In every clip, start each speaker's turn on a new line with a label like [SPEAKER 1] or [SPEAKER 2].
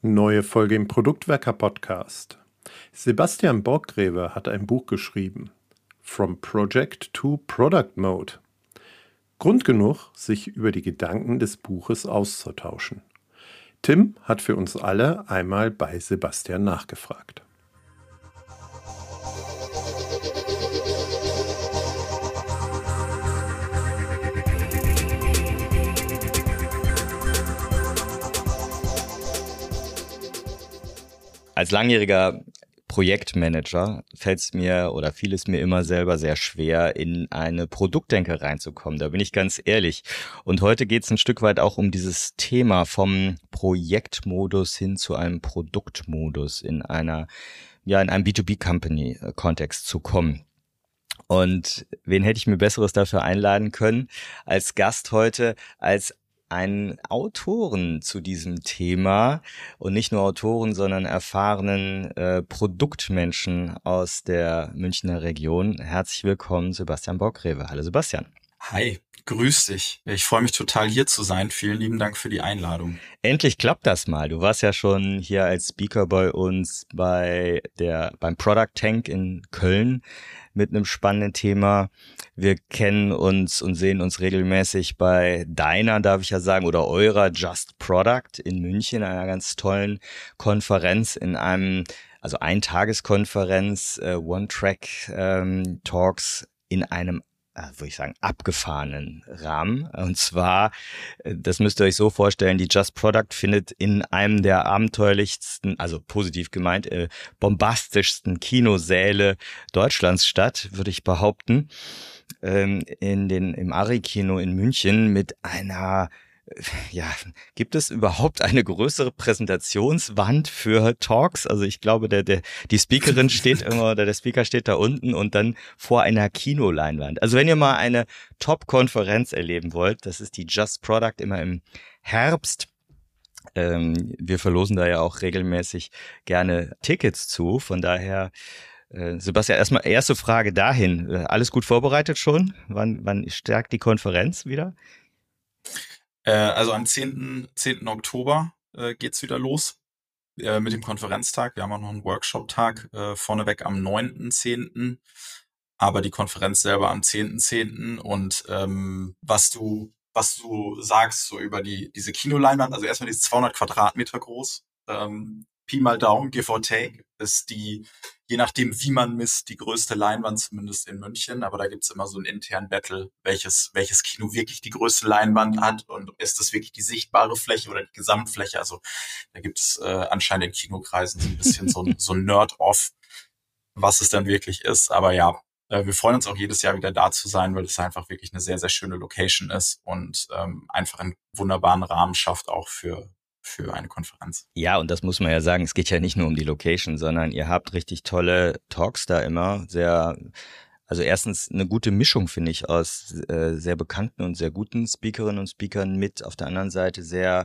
[SPEAKER 1] Neue Folge im Produktwerker-Podcast. Sebastian Borggreve hat ein Buch geschrieben. From Project to Product Mode. Grund genug, sich über die Gedanken des Buches auszutauschen. Tim hat für uns alle einmal bei Sebastian nachgefragt.
[SPEAKER 2] Als langjähriger Projektmanager fiel es mir immer selber sehr schwer, in eine Produktdenke reinzukommen. Da bin ich ganz ehrlich. Und heute geht es ein Stück weit auch um dieses Thema vom Projektmodus hin zu einem Produktmodus in einem B2B-Company-Kontext zu kommen. Und wen hätte ich mir Besseres dafür einladen können als Gast heute, als einen Autoren zu diesem Thema und nicht nur Autoren, sondern erfahrenen Produktmenschen aus der Münchner Region. Herzlich willkommen, Sebastian Borggreve. Hallo Sebastian.
[SPEAKER 3] Hi, grüß dich. Ich freue mich total hier zu sein. Vielen lieben Dank für die Einladung.
[SPEAKER 2] Endlich klappt das mal. Du warst ja schon hier als Speaker bei uns beim Product Tank in Köln mit einem spannenden Thema. Wir kennen uns und sehen uns regelmäßig bei deiner, darf ich ja sagen, oder eurer Just Product in München, einer ganz tollen Konferenz Eintageskonferenz, One-Track-Talks in einem würde ich sagen, abgefahrenen Rahmen. Und zwar, das müsst ihr euch so vorstellen, die Just Product findet in einem der abenteuerlichsten, also positiv gemeint, bombastischsten Kinosäle Deutschlands statt, würde ich behaupten. Im Ari-Kino in München mit einer, gibt es überhaupt eine größere Präsentationswand für Talks? Also ich glaube, die Speakerin steht immer, oder der Speaker steht da unten und dann vor einer Kinoleinwand. Also wenn ihr mal eine Top-Konferenz erleben wollt, das ist die Just Product immer im Herbst. Wir verlosen da ja auch regelmäßig gerne Tickets zu. Von daher, Sebastian, erstmal erste Frage dahin. Alles gut vorbereitet schon? Wann stärkt die Konferenz wieder?
[SPEAKER 3] Also am 10. Oktober geht's wieder los mit dem Konferenztag. Wir haben auch noch einen Workshop-Tag vorneweg am 9.10. Aber die Konferenz selber am 10.10. Und was du sagst so über diese Kinoleinwand, also erstmal die ist 200 Quadratmeter groß. Pi mal Daumen, give or take, ist die, je nachdem wie man misst, die größte Leinwand, zumindest in München. Aber da gibt's immer so einen internen Battle, welches Kino wirklich die größte Leinwand hat und ist das wirklich die sichtbare Fläche oder die Gesamtfläche. Also da gibt es anscheinend in Kinokreisen so ein bisschen so ein Nerd-Off, was es dann wirklich ist. Aber ja, wir freuen uns auch jedes Jahr wieder da zu sein, weil es einfach wirklich eine sehr, sehr schöne Location ist und einfach einen wunderbaren Rahmen schafft auch für eine Konferenz.
[SPEAKER 2] Ja, und das muss man ja sagen, es geht ja nicht nur um die Location, sondern ihr habt richtig tolle Talks da immer. Also erstens eine gute Mischung, finde ich, aus sehr bekannten und sehr guten Speakerinnen und Speakern mit auf der anderen Seite sehr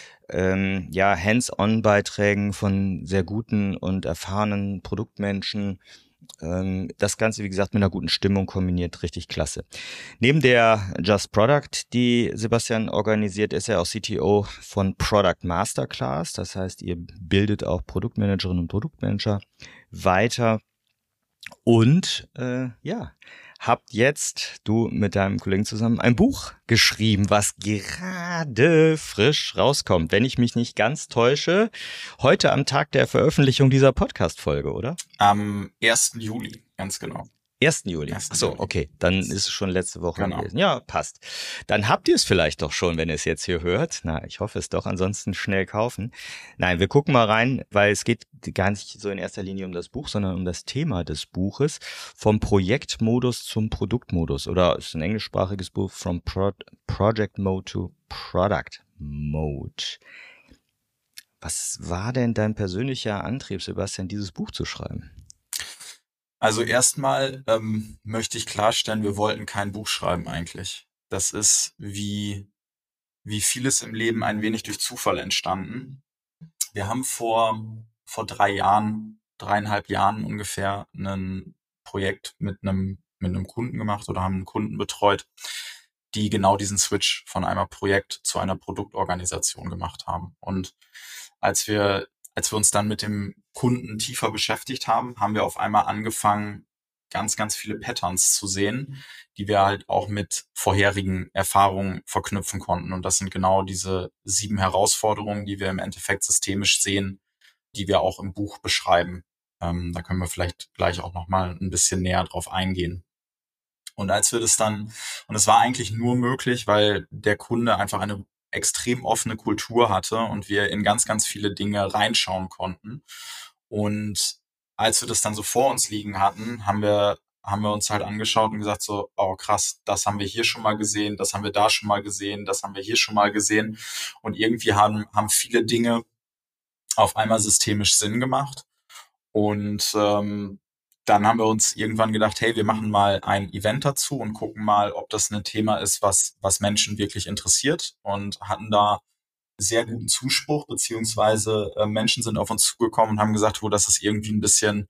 [SPEAKER 2] Hands-on-Beiträgen von sehr guten und erfahrenen Produktmenschen. Das Ganze, wie gesagt, mit einer guten Stimmung kombiniert, richtig klasse. Neben der Just Product, die Sebastian organisiert, ist er auch CTO von Product Masterclass. Das heißt, ihr bildet auch Produktmanagerinnen und Produktmanager weiter. Und habt jetzt, du mit deinem Kollegen zusammen, ein Buch geschrieben, was gerade frisch rauskommt. Wenn ich mich nicht ganz täusche, heute am Tag der Veröffentlichung dieser Podcast-Folge, oder?
[SPEAKER 3] Am 1. Juli, ganz genau.
[SPEAKER 2] 1. Juli. Achso, okay, dann ist es schon letzte Woche gewesen. Ja, passt. Dann habt ihr es vielleicht doch schon, wenn ihr es jetzt hier hört. Na, ich hoffe es doch, ansonsten schnell kaufen. Nein, wir gucken mal rein, weil es geht gar nicht so in erster Linie um das Buch, sondern um das Thema des Buches. Vom Projektmodus zum Produktmodus. Oder es ist ein englischsprachiges Buch, From Project Mode to Product Mode. Was war denn dein persönlicher Antrieb, Sebastian, dieses Buch zu schreiben?
[SPEAKER 3] Also erstmal möchte ich klarstellen, wir wollten kein Buch schreiben eigentlich. Das ist wie vieles im Leben ein wenig durch Zufall entstanden. Wir haben vor 3,5 Jahren ungefähr ein Projekt mit einem Kunden gemacht oder haben einen Kunden betreut, die genau diesen Switch von einem Projekt zu einer Produktorganisation gemacht haben. Und als wir uns dann mit dem Kunden tiefer beschäftigt haben, haben wir auf einmal angefangen, ganz, ganz viele Patterns zu sehen, die wir halt auch mit vorherigen Erfahrungen verknüpfen konnten. Und das sind genau diese 7 Herausforderungen, die wir im Endeffekt systemisch sehen, die wir auch im Buch beschreiben. Da können wir vielleicht gleich auch nochmal ein bisschen näher drauf eingehen. Und als wir das dann, und es war eigentlich nur möglich, weil der Kunde einfach eine extrem offene Kultur hatte und wir in ganz, ganz viele Dinge reinschauen konnten. Und als wir das dann so vor uns liegen hatten, haben wir uns halt angeschaut und gesagt so, oh krass, das haben wir hier schon mal gesehen, das haben wir da schon mal gesehen, das haben wir hier schon mal gesehen. Und irgendwie haben viele Dinge auf einmal systemisch Sinn gemacht. Und dann haben wir uns irgendwann gedacht, hey, wir machen mal ein Event dazu und gucken mal, ob das ein Thema ist, was Menschen wirklich interessiert, und hatten da sehr guten Zuspruch, beziehungsweise Menschen sind auf uns zugekommen und haben gesagt, das ist irgendwie ein bisschen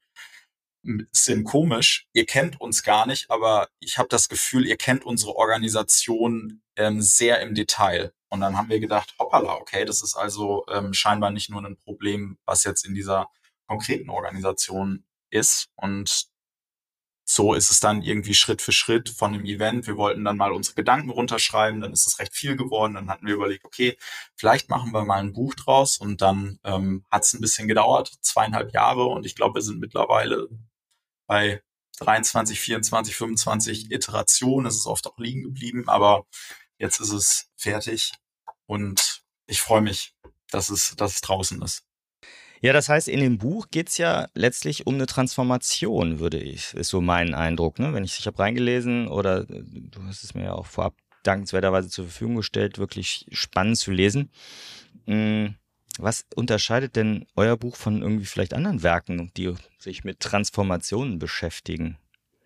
[SPEAKER 3] komisch. Ihr kennt uns gar nicht, aber ich habe das Gefühl, ihr kennt unsere Organisation sehr im Detail. Und dann haben wir gedacht, hoppala, okay, das ist also scheinbar nicht nur ein Problem, was jetzt in dieser konkreten Organisation ist. Und so ist es dann irgendwie Schritt für Schritt von dem Event. Wir wollten dann mal unsere Gedanken runterschreiben, dann ist es recht viel geworden. Dann hatten wir überlegt, okay, vielleicht machen wir mal ein Buch draus. Und dann hat es ein bisschen gedauert, 2,5 Jahre. Und ich glaube, wir sind mittlerweile bei 23, 24, 25 Iterationen. Es ist oft auch liegen geblieben, aber jetzt ist es fertig. Und ich freue mich, dass es draußen ist.
[SPEAKER 2] Ja, das heißt, in dem Buch geht's ja letztlich um eine Transformation, ist so mein Eindruck, ne? Ich habe reingelesen, oder du hast es mir ja auch vorab dankenswerterweise zur Verfügung gestellt, wirklich spannend zu lesen. Was unterscheidet denn euer Buch von irgendwie vielleicht anderen Werken, die sich mit Transformationen beschäftigen?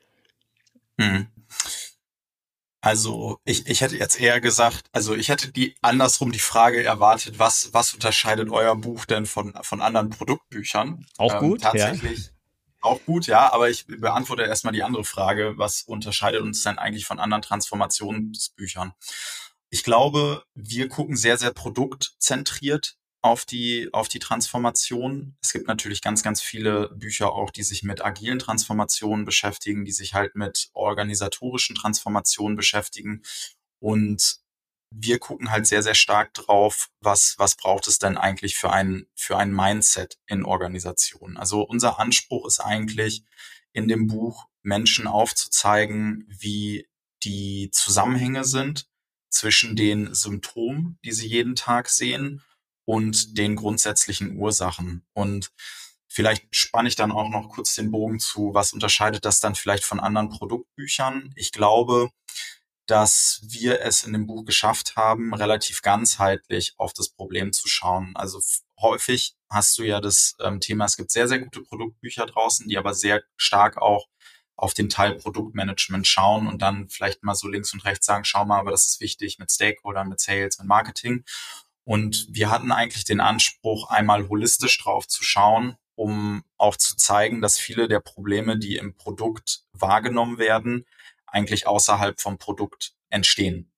[SPEAKER 3] Also ich hätte jetzt eher gesagt, also ich hätte andersrum die Frage erwartet, was unterscheidet euer Buch denn von anderen Produktbüchern?
[SPEAKER 2] Auch gut,
[SPEAKER 3] tatsächlich
[SPEAKER 2] ja.
[SPEAKER 3] Auch gut, ja, aber ich beantworte erstmal die andere Frage, was unterscheidet uns denn eigentlich von anderen Transformationsbüchern? Ich glaube, wir gucken sehr, sehr produktzentriert auf die Transformation. Es gibt natürlich ganz, ganz viele Bücher auch, die sich mit agilen Transformationen beschäftigen, die sich halt mit organisatorischen Transformationen beschäftigen. Und wir gucken halt sehr, sehr stark drauf, was braucht es denn eigentlich für ein Mindset in Organisationen. Also unser Anspruch ist eigentlich, in dem Buch Menschen aufzuzeigen, wie die Zusammenhänge sind zwischen den Symptomen, die sie jeden Tag sehen, und den grundsätzlichen Ursachen. Und vielleicht spanne ich dann auch noch kurz den Bogen zu, was unterscheidet das dann vielleicht von anderen Produktbüchern? Ich glaube, dass wir es in dem Buch geschafft haben, relativ ganzheitlich auf das Problem zu schauen. Also häufig hast du ja das Thema, es gibt sehr, sehr gute Produktbücher draußen, die aber sehr stark auch auf den Teil Produktmanagement schauen und dann vielleicht mal so links und rechts sagen, schau mal, aber das ist wichtig mit Stakeholdern, mit Sales, mit Marketing. Und wir hatten eigentlich den Anspruch, einmal holistisch drauf zu schauen, um auch zu zeigen, dass viele der Probleme, die im Produkt wahrgenommen werden, eigentlich außerhalb vom Produkt entstehen.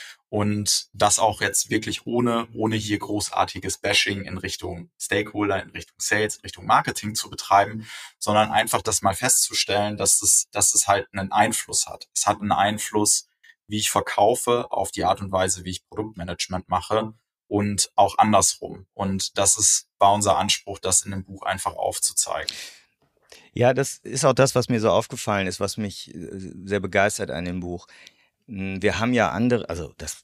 [SPEAKER 3] Und das auch jetzt wirklich ohne hier großartiges Bashing in Richtung Stakeholder, in Richtung Sales, in Richtung Marketing zu betreiben, sondern einfach das mal festzustellen, dass es halt einen Einfluss hat. Es hat einen Einfluss, wie ich verkaufe, auf die Art und Weise, wie ich Produktmanagement mache, und auch andersrum. Und war unser Anspruch, das in dem Buch einfach aufzuzeigen.
[SPEAKER 2] Ja, das ist auch das, was mir so aufgefallen ist, was mich sehr begeistert an dem Buch. Wir haben ja andere, also das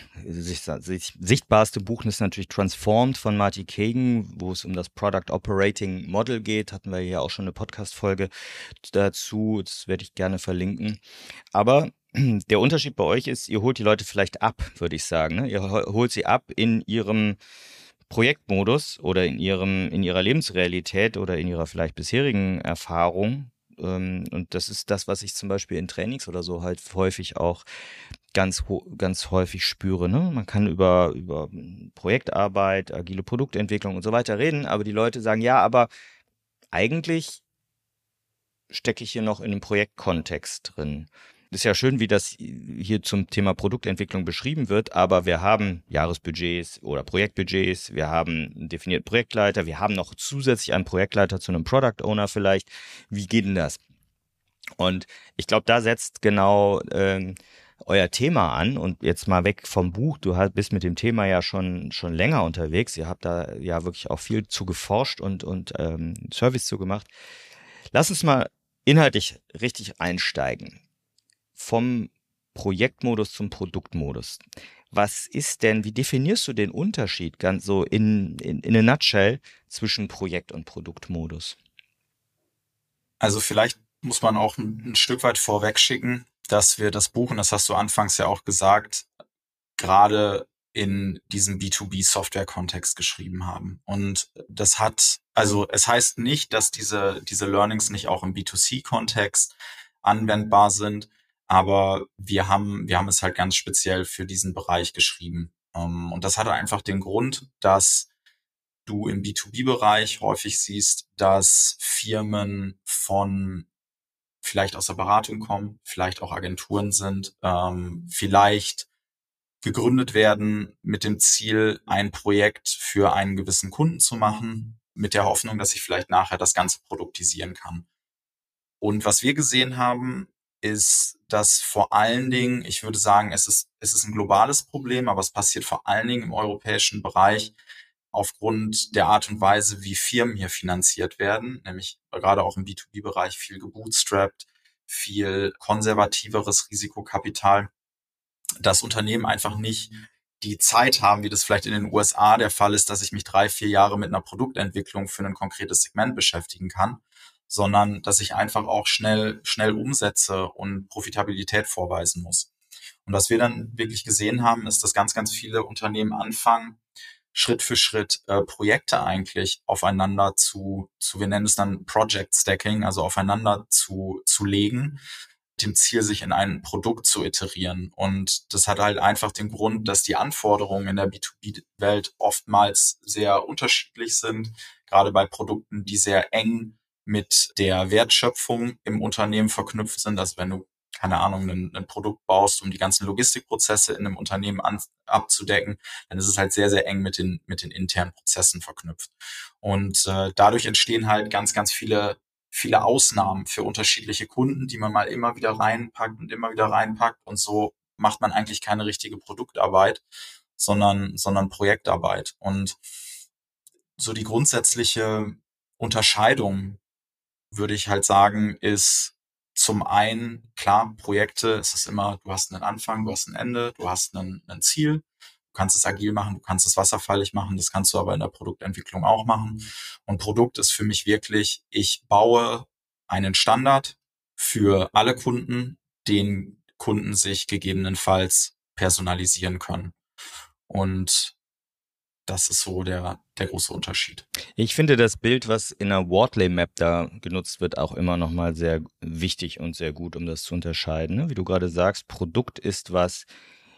[SPEAKER 2] sichtbarste Buch ist natürlich Transformed von Marty Cagan, wo es um das Product Operating Model geht. Hatten wir hier auch schon eine Podcast-Folge dazu, das werde ich gerne verlinken. Aber der Unterschied bei euch ist, ihr holt die Leute vielleicht ab, würde ich sagen. Ne? Ihr holt sie ab in ihrem Projektmodus oder in ihrer Lebensrealität oder in ihrer vielleicht bisherigen Erfahrung. Und das ist das, was ich zum Beispiel in Trainings oder so halt häufig auch ganz häufig spüre. Ne? Man kann über Projektarbeit, agile Produktentwicklung und so weiter reden, aber die Leute sagen, ja, aber eigentlich stecke ich hier noch in einem Projektkontext drin. ist ja schön, wie das hier zum Thema Produktentwicklung beschrieben wird, aber wir haben Jahresbudgets oder Projektbudgets, wir haben einen definierten Projektleiter, wir haben noch zusätzlich einen Projektleiter zu einem Product Owner vielleicht. Wie geht denn das? Und ich glaube, da setzt genau euer Thema an und jetzt mal weg vom Buch. Du bist mit dem Thema ja schon länger unterwegs. Ihr habt da ja wirklich auch viel zu geforscht und Service zu gemacht. Lass uns mal inhaltlich richtig einsteigen. Vom Projektmodus zum Produktmodus. Was ist denn, wie definierst du den Unterschied ganz so in a nutshell zwischen Projekt- und Produktmodus?
[SPEAKER 3] Also vielleicht muss man auch ein Stück weit vorweg schicken, dass wir das Buch, und das hast du anfangs ja auch gesagt, gerade in diesem B2B-Software-Kontext geschrieben haben. Und das es heißt nicht, dass diese Learnings nicht auch im B2C-Kontext anwendbar sind, aber wir haben es halt ganz speziell für diesen Bereich geschrieben. Und das hatte einfach den Grund, dass du im B2B-Bereich häufig siehst, dass Firmen vielleicht aus der Beratung kommen, vielleicht auch Agenturen sind, vielleicht gegründet werden mit dem Ziel, ein Projekt für einen gewissen Kunden zu machen, mit der Hoffnung, dass ich vielleicht nachher das Ganze produktisieren kann. Und was wir gesehen haben, ist, dass vor allen Dingen, ich würde sagen, es ist ein globales Problem, aber es passiert vor allen Dingen im europäischen Bereich aufgrund der Art und Weise, wie Firmen hier finanziert werden, nämlich gerade auch im B2B-Bereich viel gebootstrapped, viel konservativeres Risikokapital, dass Unternehmen einfach nicht die Zeit haben, wie das vielleicht in den USA der Fall ist, dass ich mich 3-4 Jahre mit einer Produktentwicklung für ein konkretes Segment beschäftigen kann, sondern dass ich einfach auch schnell Umsätze und Profitabilität vorweisen muss. Und was wir dann wirklich gesehen haben, ist, dass ganz viele Unternehmen anfangen, Schritt für Schritt Projekte eigentlich aufeinander wir nennen es dann Project Stacking, also aufeinander zu legen, dem Ziel, sich in ein Produkt zu iterieren. Und das hat halt einfach den Grund, dass die Anforderungen in der B2B-Welt oftmals sehr unterschiedlich sind, gerade bei Produkten, die sehr eng mit der Wertschöpfung im Unternehmen verknüpft sind. Also wenn du, keine Ahnung, ein Produkt baust, um die ganzen Logistikprozesse in einem Unternehmen abzudecken, dann ist es halt sehr, sehr eng mit den internen Prozessen verknüpft. Und dadurch entstehen halt ganz viele Ausnahmen für unterschiedliche Kunden, die man mal immer wieder reinpackt und immer wieder reinpackt. Und so macht man eigentlich keine richtige Produktarbeit, sondern Projektarbeit. Und so die grundsätzliche Unterscheidung, würde ich halt sagen, ist zum einen, klar, Projekte, es ist immer, du hast einen Anfang, du hast ein Ende, du hast ein Ziel. Du kannst es agil machen, du kannst es wasserfallig machen, das kannst du aber in der Produktentwicklung auch machen. Und Produkt ist für mich wirklich, ich baue einen Standard für alle Kunden, den Kunden sich gegebenenfalls personalisieren können. Und das ist so der große Unterschied.
[SPEAKER 2] Ich finde das Bild, was in der Wortley Map da genutzt wird, auch immer nochmal sehr wichtig und sehr gut, um das zu unterscheiden. Ne? Wie du gerade sagst, Produkt ist was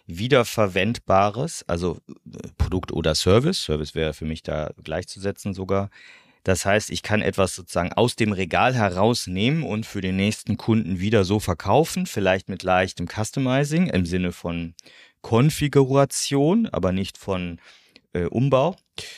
[SPEAKER 2] Wiederverwendbares, also Produkt oder Service. Service wäre für mich da gleichzusetzen sogar. Das heißt, ich kann etwas sozusagen aus dem Regal herausnehmen und für den nächsten Kunden wieder so verkaufen, vielleicht mit leichtem Customizing im Sinne von Konfiguration, aber nicht von Umbau.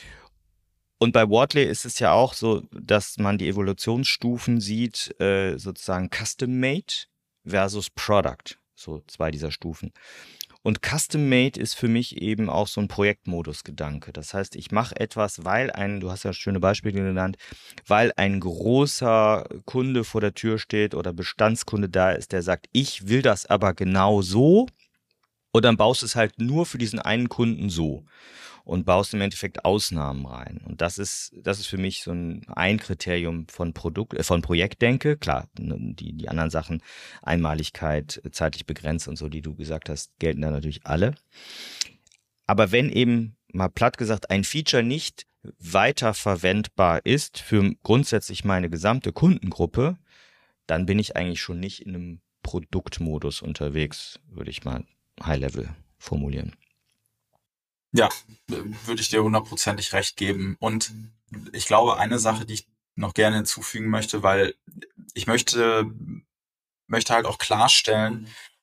[SPEAKER 2] Und bei Wortley ist es ja auch so, dass man die Evolutionsstufen sieht, sozusagen Custom-Made versus Product, so 2 dieser Stufen. Und Custom-Made ist für mich eben auch so ein Projektmodus-Gedanke. Das heißt, ich mache etwas, du hast ja schöne Beispiele genannt, weil ein großer Kunde vor der Tür steht oder Bestandskunde da ist, der sagt, ich will das aber genau so. Und dann baust du es halt nur für diesen einen Kunden so und baust im Endeffekt Ausnahmen rein. Und das ist für mich so ein Kriterium von Projektdenke. Klar, die anderen Sachen, Einmaligkeit, zeitlich begrenzt und so, die du gesagt hast, gelten da natürlich alle. Aber wenn eben mal platt gesagt ein Feature nicht weiter verwendbar ist für grundsätzlich meine gesamte Kundengruppe, dann bin ich eigentlich schon nicht in einem Produktmodus unterwegs, würde ich mal High-Level formulieren.
[SPEAKER 3] Ja, würde ich dir 100%ig recht geben. Und ich glaube, eine Sache, die ich noch gerne hinzufügen möchte, weil ich möchte halt auch klarstellen,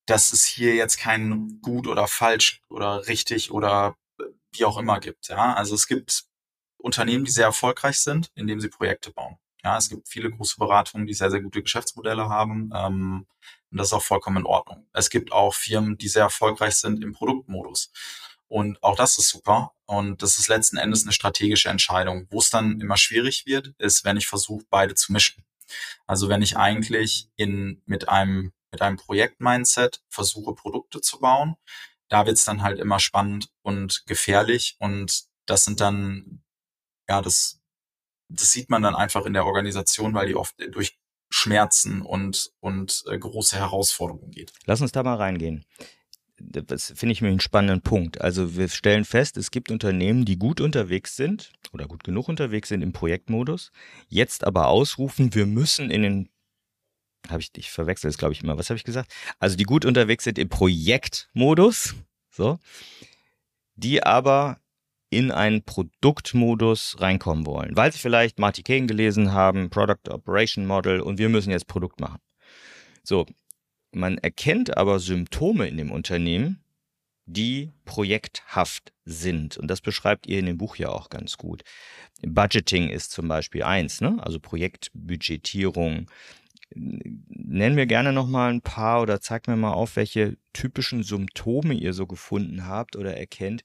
[SPEAKER 3] dass es hier jetzt kein gut oder falsch oder richtig oder wie auch immer gibt. Ja, also es gibt Unternehmen, die sehr erfolgreich sind, indem sie Projekte bauen. Ja, es gibt viele große Beratungen, die sehr, sehr gute Geschäftsmodelle haben. Und das ist auch vollkommen in Ordnung. Es gibt auch Firmen, die sehr erfolgreich sind im Produktmodus. Und auch das ist super. Und das ist letzten Endes eine strategische Entscheidung. Wo es dann immer schwierig wird, ist, wenn ich versuche, beide zu mischen. Also wenn ich eigentlich mit einem Projekt-Mindset versuche, Produkte zu bauen, da wird's dann halt immer spannend und gefährlich. Und das sind dann, ja, das sieht man dann einfach in der Organisation, weil die oft durch Schmerzen und große Herausforderungen geht.
[SPEAKER 2] Lass uns da mal reingehen. Das finde ich mir einen spannenden Punkt. Also wir stellen fest, es gibt Unternehmen, die gut unterwegs sind oder gut genug unterwegs sind im Projektmodus, jetzt aber ausrufen, wir müssen in den, ich verwechsel es glaube ich immer, was habe ich gesagt? Also die gut unterwegs sind im Projektmodus, so, die aber in einen Produktmodus reinkommen wollen, weil sie vielleicht Marty Cain gelesen haben, Product Operation Model, und wir müssen jetzt Produkt machen. So, man erkennt aber Symptome in dem Unternehmen, die projekthaft sind. Und das beschreibt ihr in dem Buch ja auch ganz gut. Budgeting ist zum Beispiel eins, ne? Also Projektbudgetierung. Nenn mir gerne nochmal ein paar oder zeig mir mal auf, welche typischen Symptome ihr so gefunden habt oder erkennt,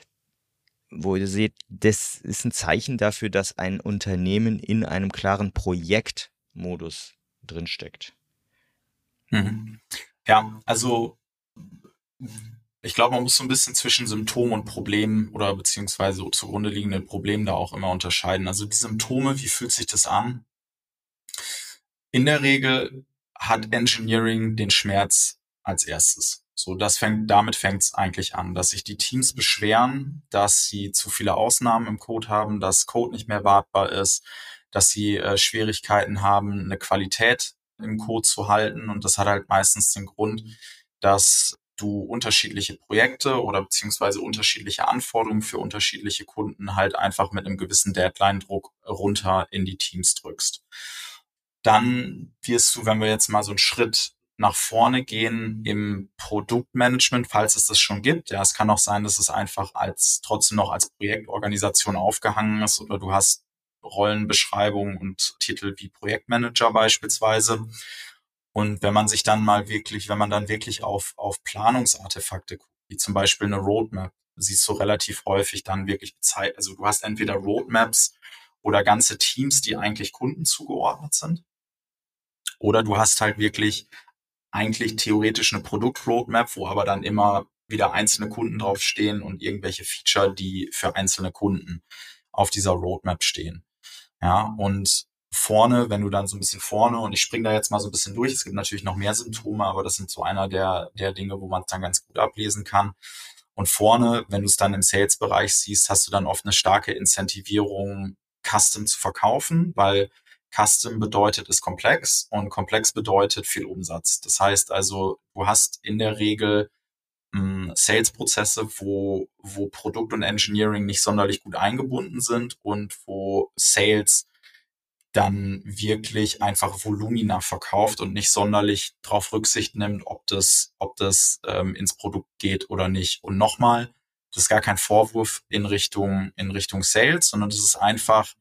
[SPEAKER 2] wo ihr seht, das ist ein Zeichen dafür, dass ein Unternehmen in einem klaren Projektmodus drinsteckt.
[SPEAKER 3] Mhm. Ja, also ich glaube, man muss so ein bisschen zwischen Symptom und Problem oder beziehungsweise zugrunde liegenden Problemen da auch immer unterscheiden. Also die Symptome, wie fühlt sich das an? In der Regel hat Engineering den Schmerz als erstes. So, damit fängt's eigentlich an, dass sich die Teams beschweren, dass sie zu viele Ausnahmen im Code haben, dass Code nicht mehr wartbar ist, dass sie Schwierigkeiten haben, eine Qualität im Code zu halten. Und das hat halt meistens den Grund, dass du unterschiedliche Projekte oder beziehungsweise unterschiedliche Anforderungen für unterschiedliche Kunden halt einfach mit einem gewissen Deadline-Druck runter in die Teams drückst. Dann wirst du, wenn wir jetzt mal so einen Schritt nach vorne gehen im Produktmanagement, falls es das schon gibt. Ja, es kann auch sein, dass es einfach trotzdem noch als Projektorganisation aufgehangen ist oder du hast Rollenbeschreibungen und Titel wie Projektmanager beispielsweise. Und wenn man dann wirklich auf Planungsartefakte guckt, wie zum Beispiel eine Roadmap, siehst du relativ häufig dann wirklich also du hast entweder Roadmaps oder ganze Teams, die eigentlich Kunden zugeordnet sind. Oder du hast halt wirklich eigentlich theoretisch eine Produktroadmap, wo aber dann immer wieder einzelne Kunden draufstehen und irgendwelche Feature, die für einzelne Kunden auf dieser Roadmap stehen. Ja, und vorne, wenn du dann so ein bisschen vorne, und ich springe da jetzt mal so ein bisschen durch, es gibt natürlich noch mehr Symptome, aber das sind so einer der Dinge, wo man es dann ganz gut ablesen kann. Und vorne, wenn du es dann im Sales-Bereich siehst, hast du dann oft eine starke Incentivierung, Custom zu verkaufen, weil Custom bedeutet ist komplex und komplex bedeutet viel Umsatz. Das heißt also, du hast in der Regel Sales-Prozesse, wo Produkt und Engineering nicht sonderlich gut eingebunden sind und wo Sales dann wirklich einfach Volumina verkauft und nicht sonderlich darauf Rücksicht nimmt, ob das ins Produkt geht oder nicht. Und nochmal, das ist gar kein Vorwurf in Richtung Sales, sondern das ist einfach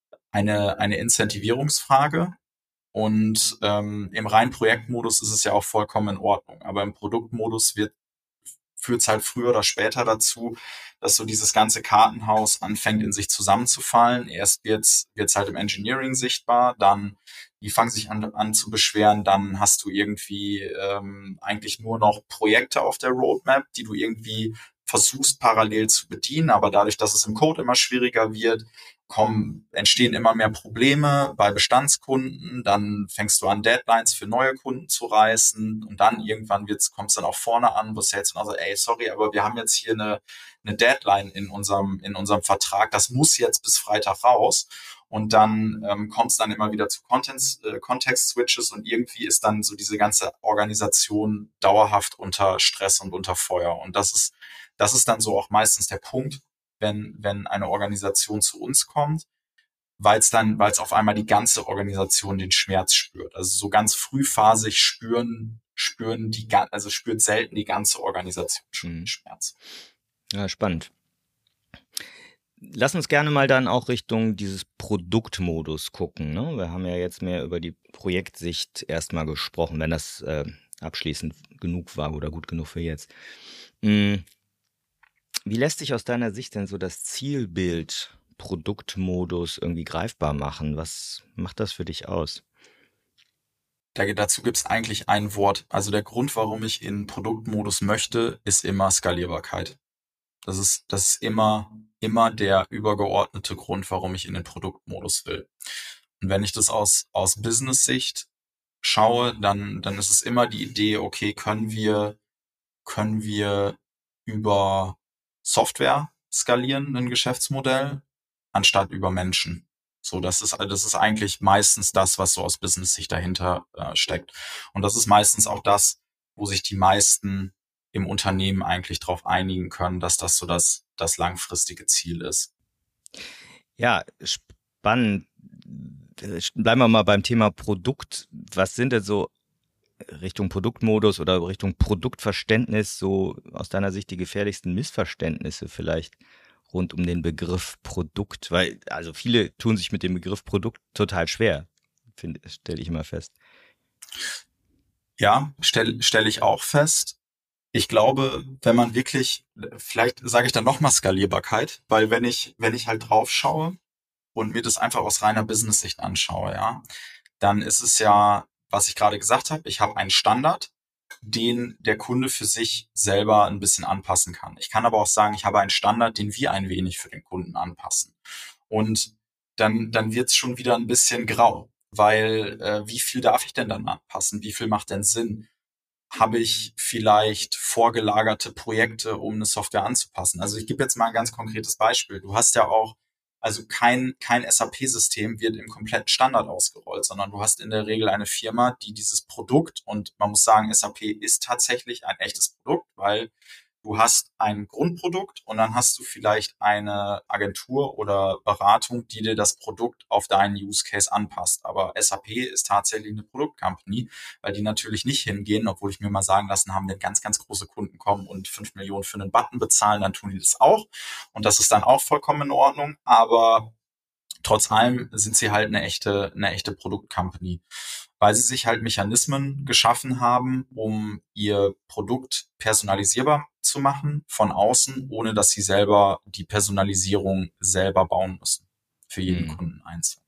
[SPEAKER 3] eine Incentivierungsfrage. Und im reinen Projektmodus ist es ja auch vollkommen in Ordnung. Aber im Produktmodus führt es halt früher oder später dazu, dass so dieses ganze Kartenhaus anfängt in sich zusammenzufallen. Erst wird's halt im Engineering sichtbar, dann die fangen sich an zu beschweren, dann hast du irgendwie eigentlich nur noch Projekte auf der Roadmap, die du irgendwie versuchst parallel zu bedienen, aber dadurch, dass es im Code immer schwieriger wird, entstehen immer mehr Probleme bei Bestandskunden, dann fängst du an, Deadlines für neue Kunden zu reißen und dann irgendwann kommt es dann auch vorne an, wo Sales dann also, ey, sorry, aber wir haben jetzt hier eine Deadline in unserem Vertrag, das muss jetzt bis Freitag raus. Und dann kommt es dann immer wieder zu Context-Switches und irgendwie ist dann so diese ganze Organisation dauerhaft unter Stress und unter Feuer. Und das ist dann so auch meistens der Punkt, wenn eine Organisation zu uns kommt, weil es auf einmal die ganze Organisation den Schmerz spürt. Also so ganz frühphasig spüren spürt selten die ganze Organisation schon den Schmerz.
[SPEAKER 2] Ja, spannend. Lass uns gerne mal dann auch Richtung dieses Produktmodus gucken. Ne? Wir haben ja jetzt mehr über die Projektsicht erstmal gesprochen, wenn das abschließend genug war oder gut genug für jetzt. Wie lässt sich aus deiner Sicht denn so das Zielbild Produktmodus irgendwie greifbar machen? Was macht das für dich aus?
[SPEAKER 3] Dazu gibt es eigentlich ein Wort. Also der Grund, warum ich in Produktmodus möchte, ist immer Skalierbarkeit. Das ist immer der übergeordnete Grund, warum ich in den Produktmodus will. Und wenn ich das aus Business-Sicht schaue, dann ist es immer die Idee, okay, können wir über Software skalieren, ein Geschäftsmodell, anstatt über Menschen. So, das ist eigentlich meistens das, was so aus Business-Sicht dahinter steckt. Und das ist meistens auch das, wo sich die meisten im Unternehmen eigentlich darauf einigen können, dass das so das langfristige Ziel ist.
[SPEAKER 2] Ja, spannend. Bleiben wir mal beim Thema Produkt. Was sind denn so Richtung Produktmodus oder Richtung Produktverständnis so aus deiner Sicht die gefährlichsten Missverständnisse vielleicht rund um den Begriff Produkt? Weil also viele tun sich mit dem Begriff Produkt total schwer, stelle ich immer fest.
[SPEAKER 3] Ja, stell ich auch fest. Ich glaube, wenn man wirklich, vielleicht sage ich dann nochmal Skalierbarkeit, weil wenn ich halt drauf schaue und mir das einfach aus reiner Business-Sicht anschaue, ja, dann ist es ja, was ich gerade gesagt habe, ich habe einen Standard, den der Kunde für sich selber ein bisschen anpassen kann. Ich kann aber auch sagen, ich habe einen Standard, den wir ein wenig für den Kunden anpassen. Und dann wird es schon wieder ein bisschen grau, weil wie viel darf ich denn dann anpassen? Wie viel macht denn Sinn? Habe ich vielleicht vorgelagerte Projekte, um eine Software anzupassen? Also ich gebe jetzt mal ein ganz konkretes Beispiel. Du hast ja auch, also kein SAP-System wird im kompletten Standard ausgerollt, sondern du hast in der Regel eine Firma, die dieses Produkt, und man muss sagen, SAP ist tatsächlich ein echtes Produkt, weil du hast ein Grundprodukt und dann hast du vielleicht eine Agentur oder Beratung, die dir das Produkt auf deinen Use Case anpasst. Aber SAP ist tatsächlich eine Produktcompany, weil die natürlich nicht hingehen, obwohl ich mir mal sagen lassen haben, wenn ganz, ganz große Kunden kommen und 5 Millionen für einen Button bezahlen, dann tun die das auch. Und das ist dann auch vollkommen in Ordnung. Aber trotz allem sind sie halt eine echte Produktcompany, weil sie sich halt Mechanismen geschaffen haben, um ihr Produkt personalisierbar zu machen von außen, ohne dass sie selber die Personalisierung selber bauen müssen. Für jeden Kunden einzeln.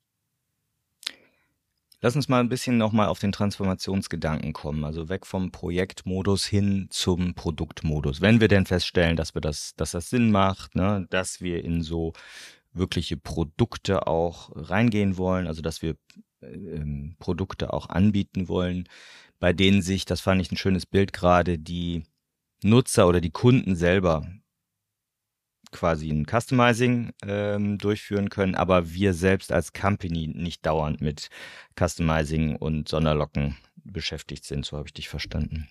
[SPEAKER 2] Lass uns mal ein bisschen nochmal auf den Transformationsgedanken kommen, also weg vom Projektmodus hin zum Produktmodus. Wenn wir denn feststellen, dass das Sinn macht, ne, dass wir in so wirkliche Produkte auch reingehen wollen, also dass wir Produkte auch anbieten wollen, bei denen sich, das fand ich ein schönes Bild gerade, die Nutzer oder die Kunden selber quasi ein Customizing durchführen können, aber wir selbst als Company nicht dauernd mit Customizing und Sonderlocken beschäftigt sind. So habe ich dich verstanden.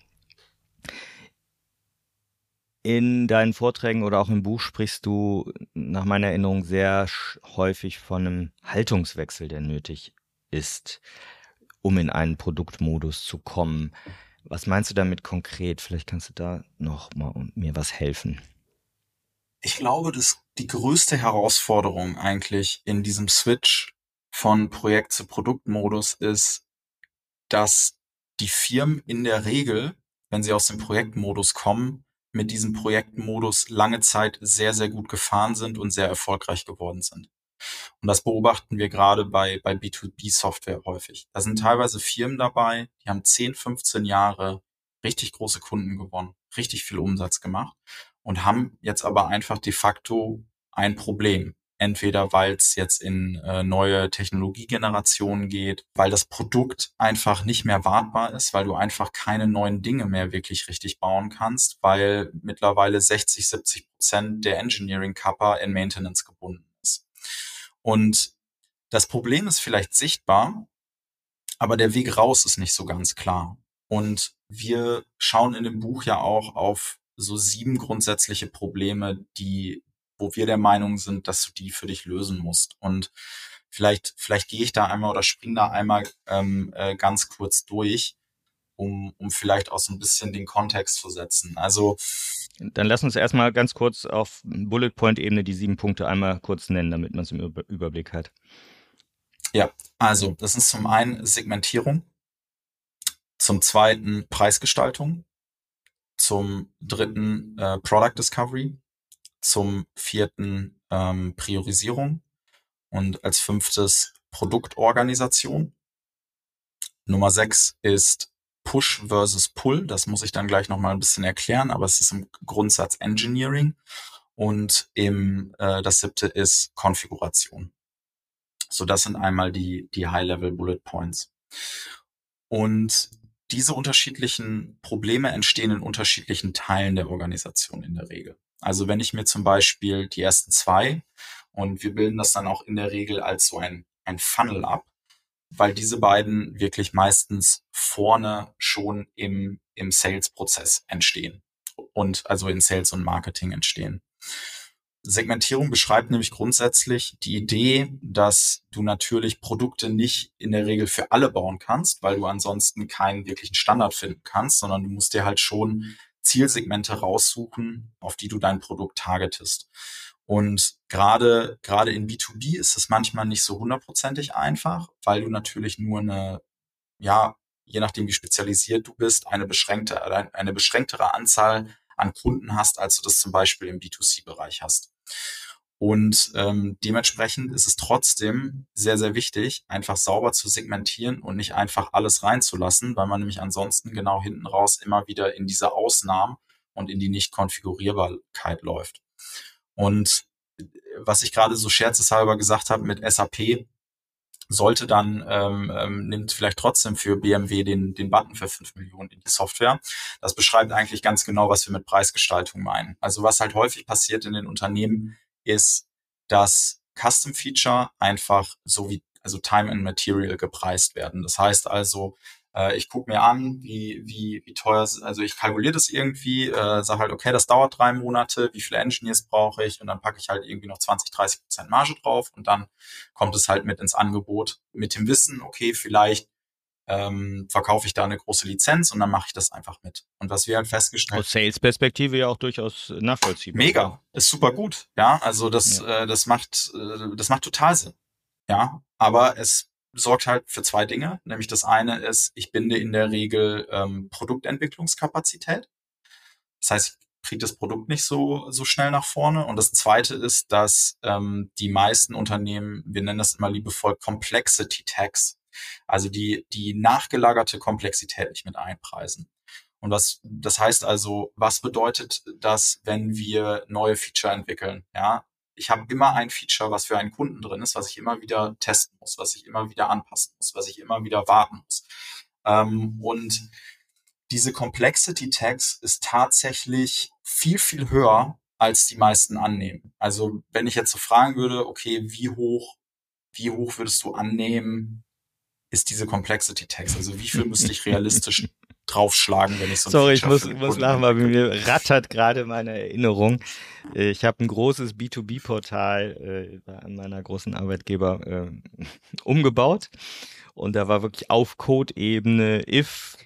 [SPEAKER 2] In deinen Vorträgen oder auch im Buch sprichst du nach meiner Erinnerung sehr häufig von einem Haltungswechsel, der nötig ist, um in einen Produktmodus zu kommen. Was meinst du damit konkret? Vielleicht kannst du da noch mal mir was helfen.
[SPEAKER 3] Ich glaube, dass die größte Herausforderung eigentlich in diesem Switch von Projekt zu Produktmodus ist, dass die Firmen in der Regel, wenn sie aus dem Projektmodus kommen, mit diesem Projektmodus lange Zeit sehr, sehr gut gefahren sind und sehr erfolgreich geworden sind. Und das beobachten wir gerade bei B2B-Software häufig. Da sind teilweise Firmen dabei, die haben 10, 15 Jahre richtig große Kunden gewonnen, richtig viel Umsatz gemacht und haben jetzt aber einfach de facto ein Problem. Entweder weil es jetzt in neue Technologiegenerationen geht, weil das Produkt einfach nicht mehr wartbar ist, weil du einfach keine neuen Dinge mehr wirklich richtig bauen kannst, weil mittlerweile 60-70% der Engineering-Kappa in Maintenance gebunden ist. Und das Problem ist vielleicht sichtbar, aber der Weg raus ist nicht so ganz klar. Und wir schauen in dem Buch ja auch auf so 7 grundsätzliche Probleme, wo wir der Meinung sind, dass du die für dich lösen musst. Und vielleicht gehe ich da einmal oder springe da einmal ganz kurz durch. um vielleicht auch so ein bisschen den Kontext zu setzen. Also
[SPEAKER 2] Dann lass uns erstmal ganz kurz auf Bullet-Point-Ebene die 7 Punkte einmal kurz nennen, damit man es im Überblick hat.
[SPEAKER 3] ja, also das ist zum einen Segmentierung, zum zweiten Preisgestaltung, zum dritten Product Discovery, zum vierten Priorisierung und als fünftes Produktorganisation. Nummer 6 ist Push versus Pull. Das muss ich dann gleich nochmal ein bisschen erklären, aber es ist im Grundsatz Engineering. Und das 7. ist Konfiguration. So, das sind einmal die High-Level Bullet Points. Und diese unterschiedlichen Probleme entstehen in unterschiedlichen Teilen der Organisation in der Regel. Also wenn ich mir zum Beispiel die ersten 2 und wir bilden das dann auch in der Regel als so ein Funnel ab, weil diese beiden wirklich meistens vorne schon im Sales-Prozess entstehen und also in Sales und Marketing entstehen. Segmentierung beschreibt nämlich grundsätzlich die Idee, dass du natürlich Produkte nicht in der Regel für alle bauen kannst, weil du ansonsten keinen wirklichen Standard finden kannst, sondern du musst dir halt schon Zielsegmente raussuchen, auf die du dein Produkt targetest. Und gerade in B2B ist es manchmal nicht so 100% einfach, weil du natürlich nur je nachdem wie spezialisiert du bist, eine beschränktere Anzahl an Kunden hast, als du das zum Beispiel im B2C-Bereich hast. Und dementsprechend ist es trotzdem sehr, sehr wichtig, einfach sauber zu segmentieren und nicht einfach alles reinzulassen, weil man nämlich ansonsten genau hinten raus immer wieder in diese Ausnahmen und in die Nicht-Konfigurierbarkeit läuft. Und was ich gerade so scherzeshalber gesagt habe mit SAP, sollte dann, nimmt vielleicht trotzdem für BMW den Button für 5 Millionen in die Software. Das beschreibt eigentlich ganz genau, was wir mit Preisgestaltung meinen. Also was halt häufig passiert in den Unternehmen ist, dass Custom Feature einfach also Time and Material gepreist werden. Das heißt also, ich gucke mir an, wie teuer, also ich kalkuliere das irgendwie, sage halt, okay, das dauert 3 Monate, wie viele Engineers brauche ich und dann packe ich halt irgendwie noch 20-30% Marge drauf und dann kommt es halt mit ins Angebot mit dem Wissen, okay, vielleicht verkaufe ich da eine große Lizenz und dann mache ich das einfach mit. Und was wir halt festgestellt haben.
[SPEAKER 2] Aus Sales-Perspektive ja auch durchaus nachvollziehbar.
[SPEAKER 3] Mega, ist super gut, ja, also das macht total Sinn, ja, aber es sorgt halt für 2 Dinge, nämlich das eine ist, ich binde in der Regel Produktentwicklungskapazität. Das heißt, ich kriege das Produkt nicht so schnell nach vorne. Und das zweite ist, dass die meisten Unternehmen, wir nennen das immer liebevoll Complexity Tax, also die nachgelagerte Komplexität nicht mit einpreisen. Und das heißt also, was bedeutet das, wenn wir neue Feature entwickeln? Ja, ich habe immer ein Feature, was für einen Kunden drin ist, was ich immer wieder testen muss, was ich immer wieder anpassen muss, was ich immer wieder warten muss. Und diese Complexity Tax ist tatsächlich viel, viel höher, als die meisten annehmen. Also wenn ich jetzt so fragen würde, okay, wie hoch würdest du annehmen, ist diese Complexity Tax? Also wie viel müsste ich realistisch draufschlagen, wenn ich so ein
[SPEAKER 2] Sorry,
[SPEAKER 3] Feature
[SPEAKER 2] ich muss lachen, weil mir rattert gerade meine Erinnerung. Ich habe ein großes B2B-Portal bei meiner großen Arbeitgeber umgebaut. Und da war wirklich auf Code-Ebene if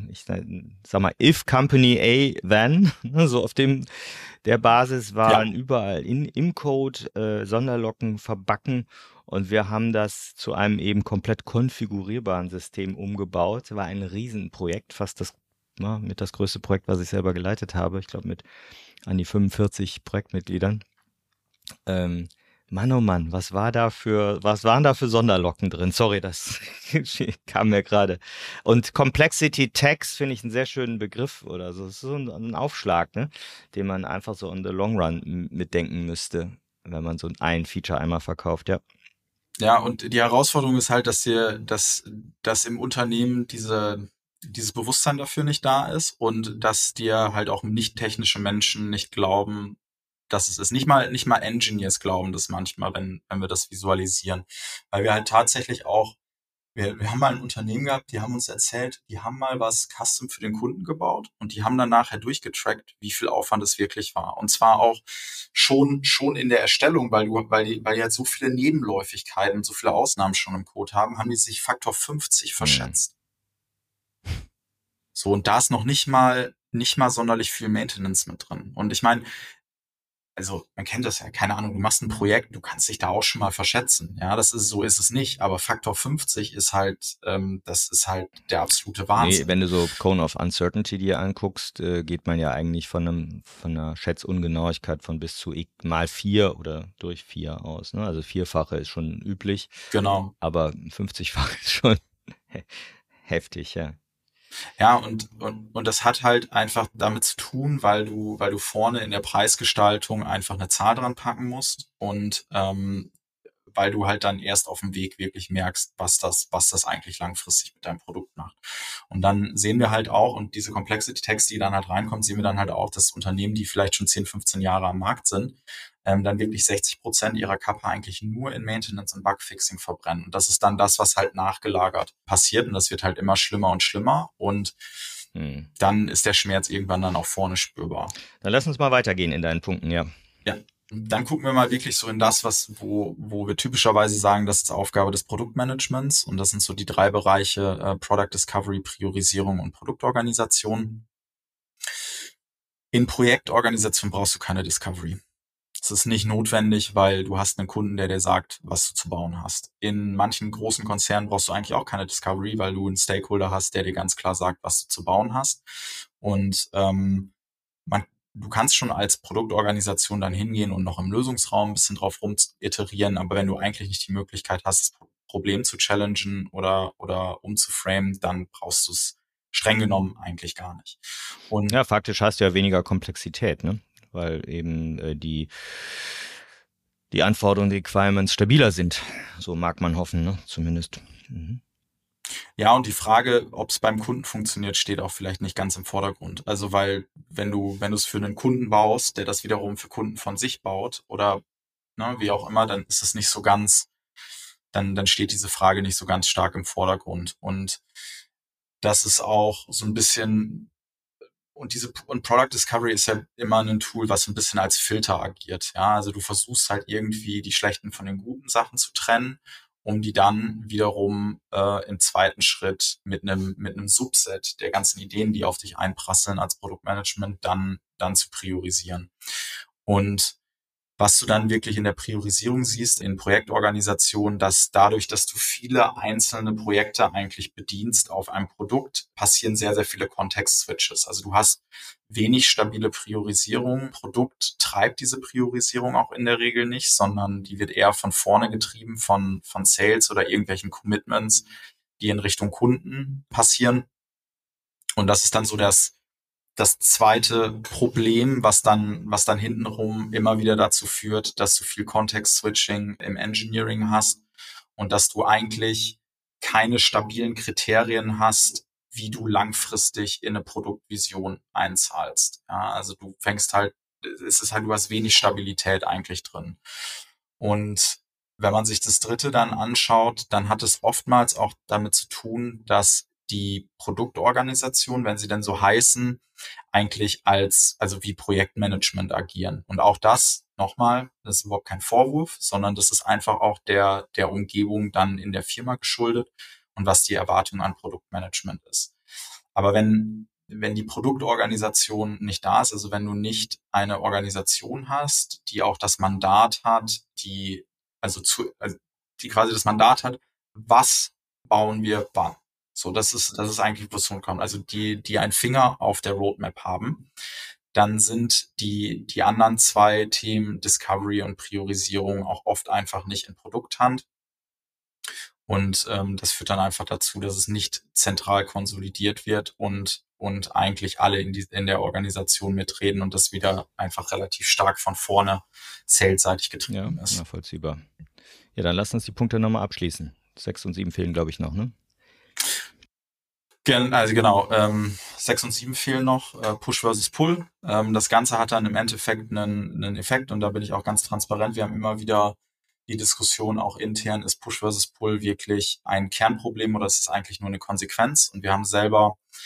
[SPEAKER 2] Company A, then. So auf der Basis waren überall im Code Sonderlocken verbacken. Und wir haben das zu einem eben komplett konfigurierbaren System umgebaut. War ein Riesenprojekt, fast mit das größte Projekt, was ich selber geleitet habe. Ich glaube mit an die 45 Projektmitgliedern. Mann, oh Mann, was waren da für Sonderlocken drin? Sorry, das kam mir gerade. Und Complexity Tax finde ich einen sehr schönen Begriff oder so. Das ist so ein Aufschlag, ne, den man einfach so on the long run mitdenken müsste, wenn man so ein Feature einmal verkauft, ja.
[SPEAKER 3] Ja, und die Herausforderung ist halt, dass im Unternehmen dieses Bewusstsein dafür nicht da ist und dass dir halt auch nicht technische Menschen nicht glauben, dass es ist. Nicht mal Engineers glauben das manchmal, wenn wir das visualisieren. Weil wir halt tatsächlich auch, wir haben mal ein Unternehmen gehabt, die haben uns erzählt, die haben mal was Custom für den Kunden gebaut und die haben dann nachher durchgetrackt, wie viel Aufwand es wirklich war. Und zwar auch schon in der Erstellung, weil die halt so viele Nebenläufigkeiten, so viele Ausnahmen schon im Code haben die sich Faktor 50 verschätzt. So, und da ist noch nicht mal sonderlich viel Maintenance mit drin. Und ich meine, also man kennt das ja, keine Ahnung, du machst ein Projekt, du kannst dich da auch schon mal verschätzen. Ja, so ist es nicht. Aber Faktor 50 ist halt, das ist halt der absolute
[SPEAKER 2] Nee,
[SPEAKER 3] Wahnsinn.
[SPEAKER 2] wenn du so Cone of Uncertainty dir anguckst, geht man ja eigentlich von einer Schätzungenauigkeit von bis zu mal 4 oder durch 4 aus. Ne? Also vierfache ist schon üblich,
[SPEAKER 3] Genau.
[SPEAKER 2] aber 50-fache ist schon heftig, ja.
[SPEAKER 3] Ja, und das hat halt einfach damit zu tun, weil du vorne in der Preisgestaltung einfach eine Zahl dran packen musst und weil du halt dann erst auf dem Weg wirklich merkst, was das eigentlich langfristig mit deinem Produkt macht. Und dann sehen wir halt auch, und diese Complexity Tax, die dann halt reinkommt, sehen wir dann halt auch, dass Unternehmen, die vielleicht schon 10, 15 Jahre am Markt sind, dann wirklich 60% ihrer Kappa eigentlich nur in Maintenance und Bugfixing verbrennen. Und das ist dann das, was halt nachgelagert passiert. Und das wird halt immer schlimmer und schlimmer. Und dann ist der Schmerz irgendwann dann auch vorne spürbar.
[SPEAKER 2] Dann lass uns mal weitergehen in deinen Punkten, ja.
[SPEAKER 3] Ja, dann gucken wir mal wirklich so in das, wo wir typischerweise sagen, das ist Aufgabe des Produktmanagements. Und das sind so die 3 Bereiche, Product Discovery, Priorisierung und Produktorganisation. In Projektorganisation brauchst du keine Discovery. Es ist nicht notwendig, weil du hast einen Kunden, der dir sagt, was du zu bauen hast. In manchen großen Konzernen brauchst du eigentlich auch keine Discovery, weil du einen Stakeholder hast, der dir ganz klar sagt, was du zu bauen hast. Und du kannst schon als Produktorganisation dann hingehen und noch im Lösungsraum ein bisschen drauf rumiterieren, aber wenn du eigentlich nicht die Möglichkeit hast, das Problem zu challengen oder umzuframen, dann brauchst du es streng genommen eigentlich gar nicht. Und
[SPEAKER 2] Ja, faktisch hast du ja weniger Komplexität, ne? Weil eben die Anforderungen, die Requirements stabiler sind. So mag man hoffen, ne? Zumindest. Mhm.
[SPEAKER 3] ja, und die Frage, ob es beim Kunden funktioniert, steht auch vielleicht nicht ganz im Vordergrund. Also weil wenn du es für einen Kunden baust, der das wiederum für Kunden von sich baut oder wie auch immer, dann ist es nicht so ganz, dann steht diese Frage nicht so ganz stark im Vordergrund. Und das ist auch so ein bisschen, und Product Discovery ist ja immer ein Tool, was ein bisschen als Filter agiert. Ja, also du versuchst halt irgendwie die schlechten von den guten Sachen zu trennen, um die dann wiederum im zweiten Schritt mit einem Subset der ganzen Ideen, die auf dich einprasseln als Produktmanagement, dann zu priorisieren. Und was du dann wirklich in der Priorisierung siehst, in Projektorganisationen, dass dadurch, dass du viele einzelne Projekte eigentlich bedienst auf einem Produkt, passieren sehr, sehr viele Context-Switches. Also du hast wenig stabile Priorisierung. Produkt treibt diese Priorisierung auch in der Regel nicht, sondern die wird eher von vorne getrieben von Sales oder irgendwelchen Commitments, die in Richtung Kunden passieren. Und das ist dann so das zweite Problem, was dann hintenrum immer wieder dazu führt, dass du viel Context-Switching im Engineering hast und dass du eigentlich keine stabilen Kriterien hast, wie du langfristig in eine Produktvision einzahlst. Ja, also du du hast wenig Stabilität eigentlich drin. Und wenn man sich das dritte dann anschaut, dann hat es oftmals auch damit zu tun, dass die Produktorganisation, wenn sie denn so heißen, eigentlich also wie Projektmanagement agieren. Und auch das, nochmal, das ist überhaupt kein Vorwurf, sondern das ist einfach auch der Umgebung dann in der Firma geschuldet und was die Erwartung an Produktmanagement ist. Aber wenn die Produktorganisation nicht da ist, also wenn du nicht eine Organisation hast, die auch das Mandat hat, die quasi das Mandat hat, was bauen wir wann? So, das ist eigentlich, wo es hinkommt. Also die einen Finger auf der Roadmap haben, dann sind die anderen 2 Themen Discovery und Priorisierung auch oft einfach nicht in Produkthand. Und das führt dann einfach dazu, dass es nicht zentral konsolidiert wird und eigentlich alle in der Organisation mitreden und das wieder einfach relativ stark von vorne salesseitig getrieben ist.
[SPEAKER 2] Nachvollziehbar. Ja, dann lass uns die Punkte nochmal abschließen. 6 und 7 fehlen, glaube ich, noch, ne?
[SPEAKER 3] Also genau, 6 und 7 fehlen noch, Push versus Pull. Das Ganze hat dann im Endeffekt einen Effekt und da bin ich auch ganz transparent. Wir haben immer wieder die Diskussion auch intern, ist Push versus Pull wirklich ein Kernproblem oder ist es eigentlich nur eine Konsequenz? Und wir haben selber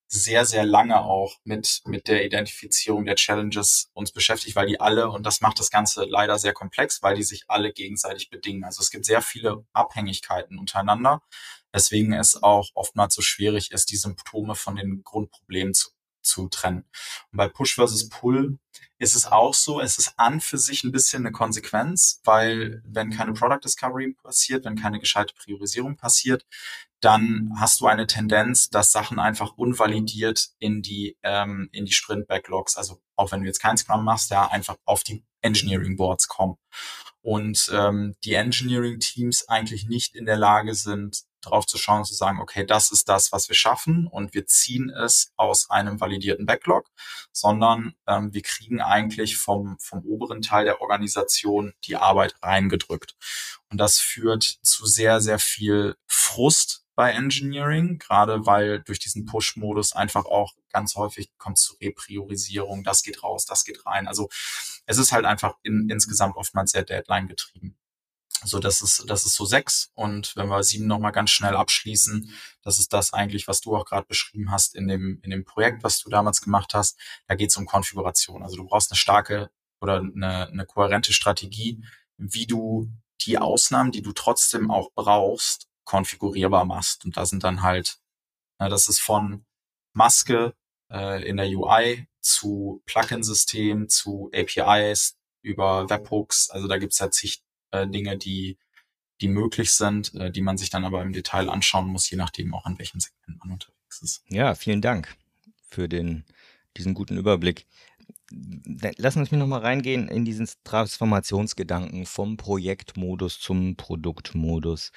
[SPEAKER 3] sehr, sehr lange auch mit der Identifizierung der Challenges uns beschäftigt, weil die alle, und das macht das Ganze leider sehr komplex, weil die sich alle gegenseitig bedingen. Also es gibt sehr viele Abhängigkeiten untereinander, weswegen es auch oftmals so schwierig ist, die Symptome von den Grundproblemen zu trennen. Und bei Push versus Pull ist es auch so, es ist an für sich ein bisschen eine Konsequenz, weil wenn keine Product Discovery passiert, wenn keine gescheite Priorisierung passiert, dann hast du eine Tendenz, dass Sachen einfach unvalidiert in die Sprint-Backlogs, also auch wenn du jetzt kein Scrum machst, ja, einfach auf die Engineering-Boards kommen. Und die Engineering-Teams eigentlich nicht in der Lage sind, drauf zu schauen, zu sagen, okay, das ist das, was wir schaffen und wir ziehen es aus einem validierten Backlog, sondern wir kriegen eigentlich vom oberen Teil der Organisation die Arbeit reingedrückt. Und das führt zu sehr, sehr viel Frust bei Engineering, gerade weil durch diesen Push-Modus einfach auch ganz häufig kommt zu Repriorisierung, das geht raus, das geht rein. Also es ist halt einfach insgesamt oftmals sehr Deadline getrieben. So, das ist so 6. Und wenn wir 7 nochmal ganz schnell abschließen, das ist das eigentlich, was du auch gerade beschrieben hast in dem Projekt, was du damals gemacht hast. Da geht es um Konfiguration. Also du brauchst eine starke oder eine kohärente Strategie, wie du die Ausnahmen, die du trotzdem auch brauchst, konfigurierbar machst. Und da sind dann halt, das ist von Maske in der UI zu Plugin-System, zu APIs, über Webhooks. Also da gibt's halt zig Dinge, die möglich sind, die man sich dann aber im Detail anschauen muss, je nachdem auch in welchem Segment man unterwegs ist.
[SPEAKER 2] Ja, vielen Dank für diesen guten Überblick. Lass uns nochmal reingehen in diesen Transformationsgedanken vom Projektmodus zum Produktmodus.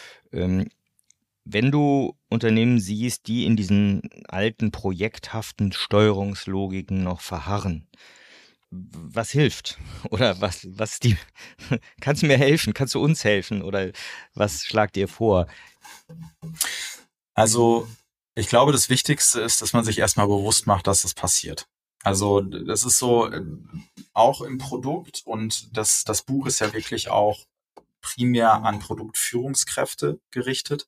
[SPEAKER 2] Wenn du Unternehmen siehst, die in diesen alten projekthaften Steuerungslogiken noch verharren, was hilft? Oder was die, kannst du mir helfen? Kannst du uns helfen? Oder was schlagt dir vor?
[SPEAKER 3] Also, ich glaube, das Wichtigste ist, dass man sich erstmal bewusst macht, dass das passiert. Also, das ist so, auch im Produkt, und das Buch ist ja wirklich auch primär an Produktführungskräfte gerichtet.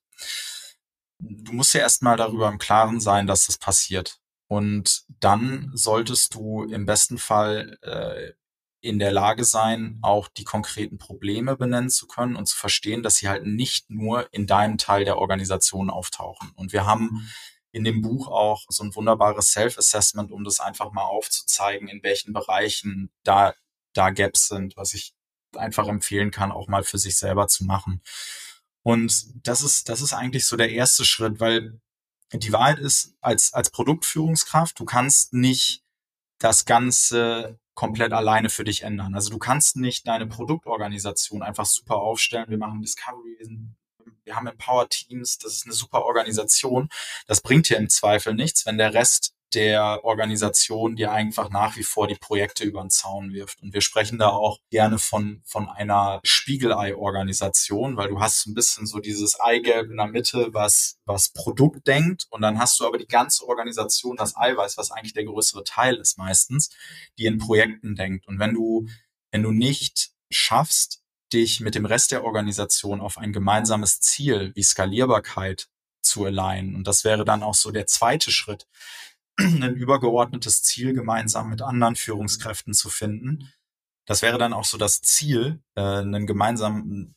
[SPEAKER 3] Du musst ja erstmal darüber im Klaren sein, dass das passiert. Und dann solltest du im besten Fall in der Lage sein, auch die konkreten Probleme benennen zu können und zu verstehen, dass sie halt nicht nur in deinem Teil der Organisation auftauchen. Und wir haben in dem Buch auch so ein wunderbares Self-Assessment, um das einfach mal aufzuzeigen, in welchen Bereichen da Gaps sind, was ich einfach empfehlen kann, auch mal für sich selber zu machen. Und das ist eigentlich so der erste Schritt, weil die Wahrheit ist, als Produktführungskraft, du kannst nicht das Ganze komplett alleine für dich ändern. Also du kannst nicht deine Produktorganisation einfach super aufstellen. Wir machen Discovery, wir haben Empower Teams, das ist eine super Organisation. Das bringt dir im Zweifel nichts, wenn der Rest der Organisation dir einfach nach wie vor die Projekte über den Zaun wirft. Und wir sprechen da auch gerne von einer Spiegelei-Organisation, weil du hast ein bisschen so dieses Eigelb in der Mitte, was Produkt denkt, und dann hast du aber die ganze Organisation, das Eiweiß, was eigentlich der größere Teil ist meistens, die in Projekten denkt. Und wenn du nicht schaffst, dich mit dem Rest der Organisation auf ein gemeinsames Ziel wie Skalierbarkeit zu alignen, und das wäre dann auch so der zweite Schritt, ein übergeordnetes Ziel gemeinsam mit anderen Führungskräften zu finden. Das wäre dann auch so das Ziel, ein gemeinsames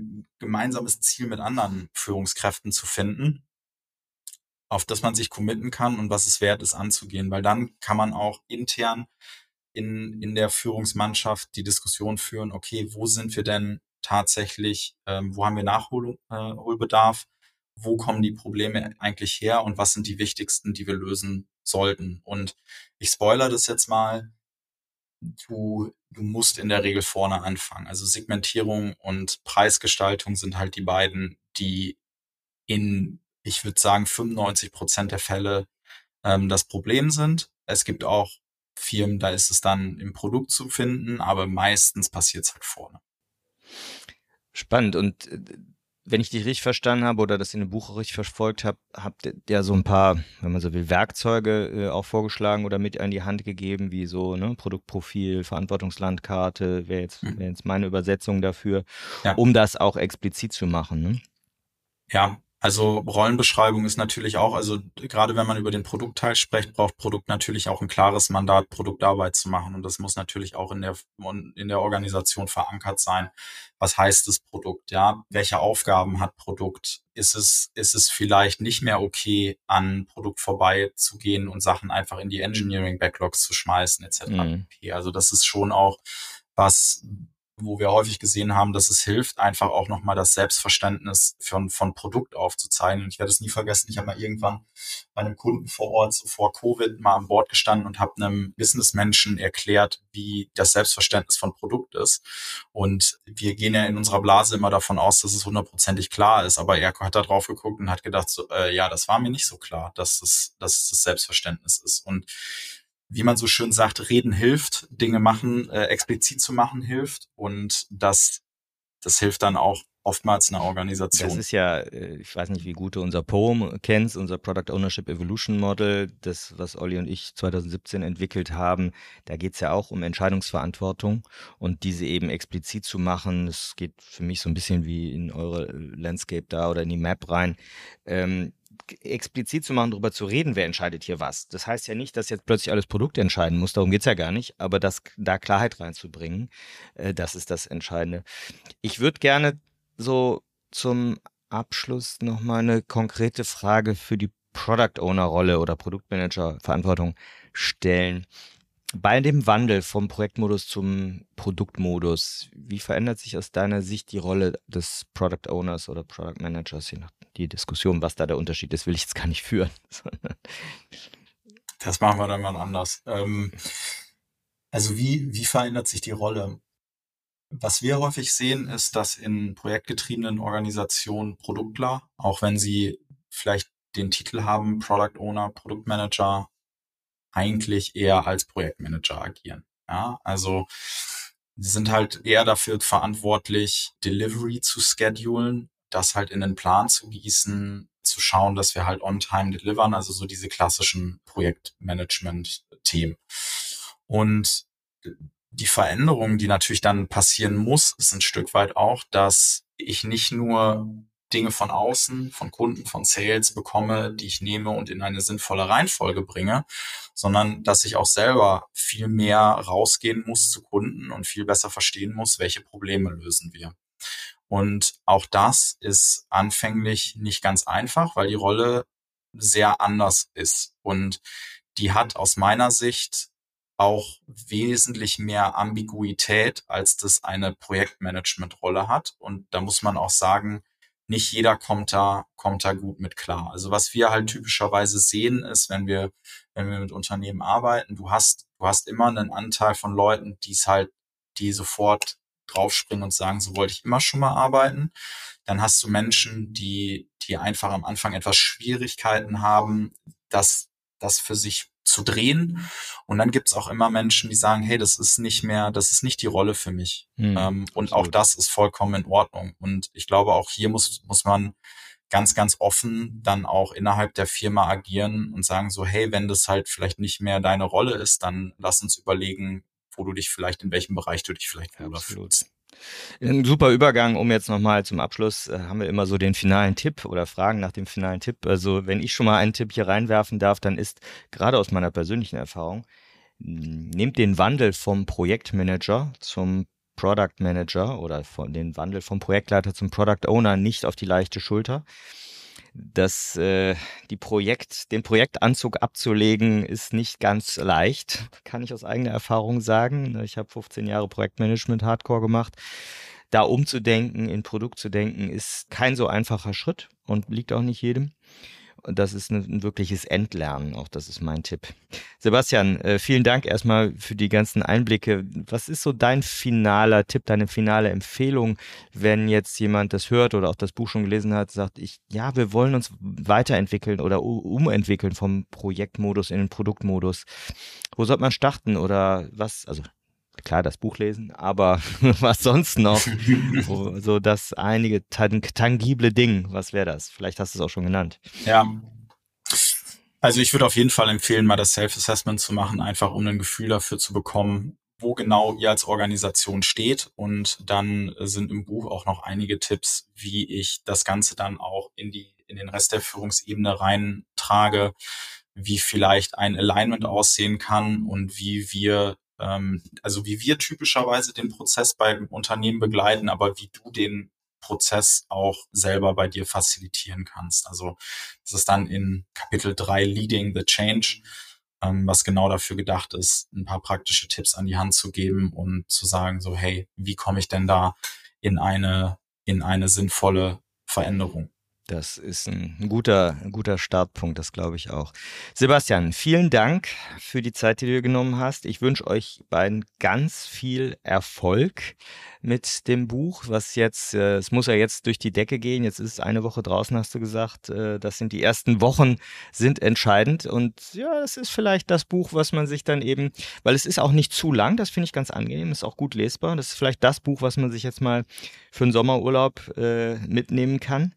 [SPEAKER 3] Ziel mit anderen Führungskräften zu finden, auf das man sich committen kann und was es wert ist anzugehen, weil dann kann man auch intern in der Führungsmannschaft die Diskussion führen, okay, wo sind wir denn tatsächlich, wo haben wir Nachholbedarf, wo kommen die Probleme eigentlich her und was sind die wichtigsten, die wir lösen sollten. Und ich spoilere das jetzt mal, du musst in der Regel vorne anfangen. Also Segmentierung und Preisgestaltung sind halt die beiden, die ich würde sagen, 95% der Fälle das Problem sind. Es gibt auch Firmen, da ist es dann im Produkt zu finden, aber meistens passiert es halt vorne.
[SPEAKER 2] Spannend. Und wenn ich dich richtig verstanden habe oder das in dem Buch richtig verfolgt habe, habt ihr so ein paar, wenn man so will, Werkzeuge auch vorgeschlagen oder mit an die Hand gegeben, wie so Produktprofil, Verantwortungslandkarte, wäre jetzt meine Übersetzung dafür,
[SPEAKER 3] Ja.
[SPEAKER 2] um das auch explizit zu machen. Ne?
[SPEAKER 3] Ja, Also Rollenbeschreibung ist natürlich auch, also gerade wenn man über den Produktteil spricht, braucht Produkt natürlich auch ein klares Mandat, Produktarbeit zu machen. Und das muss natürlich auch in der Organisation verankert sein. Was heißt das Produkt? Ja, welche Aufgaben hat Produkt? Ist es vielleicht nicht mehr okay, an Produkt vorbeizugehen und Sachen einfach in die Engineering Backlogs zu schmeißen, etc.
[SPEAKER 2] Mhm.
[SPEAKER 3] pp. Also das ist schon auch was, wo wir häufig gesehen haben, dass es hilft, einfach auch nochmal das Selbstverständnis von Produkt aufzuzeigen. Und ich werde es nie vergessen, ich habe mal irgendwann bei einem Kunden vor Ort, so vor Covid, mal an Bord gestanden und habe einem Businessmenschen erklärt, wie das Selbstverständnis von Produkt ist. Und wir gehen ja in unserer Blase immer davon aus, dass es hundertprozentig klar ist. Aber er hat da drauf geguckt und hat gedacht, so, ja, das war mir nicht so klar, dass es das Selbstverständnis ist. Und wie man so schön sagt, reden hilft, Dinge machen, explizit zu machen hilft und das hilft dann auch oftmals einer
[SPEAKER 2] Das
[SPEAKER 3] Organisation.
[SPEAKER 2] ist ja, ich weiß nicht, wie gut du unser POEM kennst, unser Product Ownership Evolution Model, das, was Olli und ich 2017 entwickelt haben. Da geht es ja auch um Entscheidungsverantwortung und diese eben explizit zu machen. Das geht für mich so ein bisschen wie in eure Landscape da oder in die Map rein. Explizit zu machen, darüber zu reden, wer entscheidet hier was. Das heißt ja nicht, dass jetzt plötzlich alles Produkt entscheiden muss, darum geht's ja gar nicht, aber das da Klarheit reinzubringen, das ist das Entscheidende. Ich würde gerne so zum Abschluss nochmal eine konkrete Frage für die Product Owner Rolle oder Produktmanager Verantwortung stellen. Bei dem Wandel vom Projektmodus zum Produktmodus, wie verändert sich aus deiner Sicht die Rolle des Product Owners oder Product Managers? Je nach die Diskussion, was da der Unterschied ist, will ich jetzt gar nicht führen.
[SPEAKER 3] Das machen wir dann mal anders. Also wie verändert sich die Rolle? Was wir häufig sehen, ist, dass in projektgetriebenen Organisationen Produktler, auch wenn sie vielleicht den Titel haben, Product Owner, Produktmanager, eigentlich eher als Projektmanager agieren. Ja, also sie sind halt eher dafür verantwortlich, Delivery zu schedulen, das halt in den Plan zu gießen, zu schauen, dass wir halt on time delivern, also so diese klassischen Projektmanagement-Themen. Und die Veränderung, die natürlich dann passieren muss, ist ein Stück weit auch, dass ich nicht nur Dinge von außen, von Kunden, von Sales bekomme, die ich nehme und in eine sinnvolle Reihenfolge bringe, sondern dass ich auch selber viel mehr rausgehen muss zu Kunden und viel besser verstehen muss, welche Probleme lösen wir. Und auch das ist anfänglich nicht ganz einfach, weil die Rolle sehr anders ist. Und die hat aus meiner Sicht auch wesentlich mehr Ambiguität, als das eine Projektmanagement-Rolle hat. Und da muss man auch sagen, nicht jeder kommt da gut mit klar. Also was wir halt typischerweise sehen, ist, wenn wir mit Unternehmen arbeiten, du hast immer einen Anteil von Leuten, die sofort draufspringen und sagen, so wollte ich immer schon mal arbeiten. Dann hast du Menschen, die einfach am Anfang etwas Schwierigkeiten haben, das für sich zu drehen. Und dann gibt's auch immer Menschen, die sagen, hey, das ist nicht die Rolle für mich. Und auch das ist vollkommen in Ordnung. Und ich glaube, auch hier muss man ganz, ganz offen dann auch innerhalb der Firma agieren und sagen so, hey, wenn das halt vielleicht nicht mehr deine Rolle ist, dann lass uns überlegen, in welchem Bereich du dich vielleicht wohler fühlst.
[SPEAKER 2] Ein super Übergang, um jetzt nochmal zum Abschluss, haben wir immer so den finalen Tipp oder Fragen nach dem finalen Tipp. Also wenn ich schon mal einen Tipp hier reinwerfen darf, dann ist gerade aus meiner persönlichen Erfahrung, nehmt den Wandel vom Projektmanager zum Product Manager oder den Wandel vom Projektleiter zum Product Owner nicht auf die leichte Schulter. Den Projektanzug abzulegen, ist nicht ganz leicht, kann ich aus eigener Erfahrung sagen. Ich habe 15 Jahre Projektmanagement Hardcore gemacht. Da umzudenken, in Produkt zu denken, ist kein so einfacher Schritt und liegt auch nicht jedem. Und das ist ein wirkliches Entlernen, auch das ist mein Tipp. Sebastian, vielen Dank erstmal für die ganzen Einblicke. Was ist so dein finaler Tipp, deine finale Empfehlung, wenn jetzt jemand das hört oder auch das Buch schon gelesen hat, sagt, wir wollen uns weiterentwickeln oder umentwickeln vom Projektmodus in den Produktmodus. Wo sollte man starten oder was? Also klar, das Buch lesen, aber was sonst noch? So das einige tangible Ding, was wäre das? Vielleicht hast du es auch schon genannt.
[SPEAKER 3] Ja, also ich würde auf jeden Fall empfehlen, mal das Self-Assessment zu machen, einfach um ein Gefühl dafür zu bekommen, wo genau ihr als Organisation steht. Und dann sind im Buch auch noch einige Tipps, wie ich das Ganze dann auch in die den Rest der Führungsebene reintrage, wie vielleicht ein Alignment aussehen kann und wie wir typischerweise den Prozess beim Unternehmen begleiten, aber wie du den Prozess auch selber bei dir facilitieren kannst. Also das ist dann in Kapitel 3 Leading the Change, was genau dafür gedacht ist, ein paar praktische Tipps an die Hand zu geben und zu sagen so, hey, wie komme ich denn da in eine sinnvolle Veränderung?
[SPEAKER 2] Das ist ein guter Startpunkt, das glaube ich auch. Sebastian, vielen Dank für die Zeit, die du dir genommen hast. Ich wünsche euch beiden ganz viel Erfolg mit dem Buch, was jetzt, es muss ja jetzt durch die Decke gehen. Jetzt ist es eine Woche draußen, hast du gesagt. Das sind die ersten Wochen, sind entscheidend. Und ja, das ist vielleicht das Buch, was man sich dann eben, weil es ist auch nicht zu lang, das finde ich ganz angenehm, ist auch gut lesbar. Das ist vielleicht das Buch, was man sich jetzt mal für einen Sommerurlaub mitnehmen kann.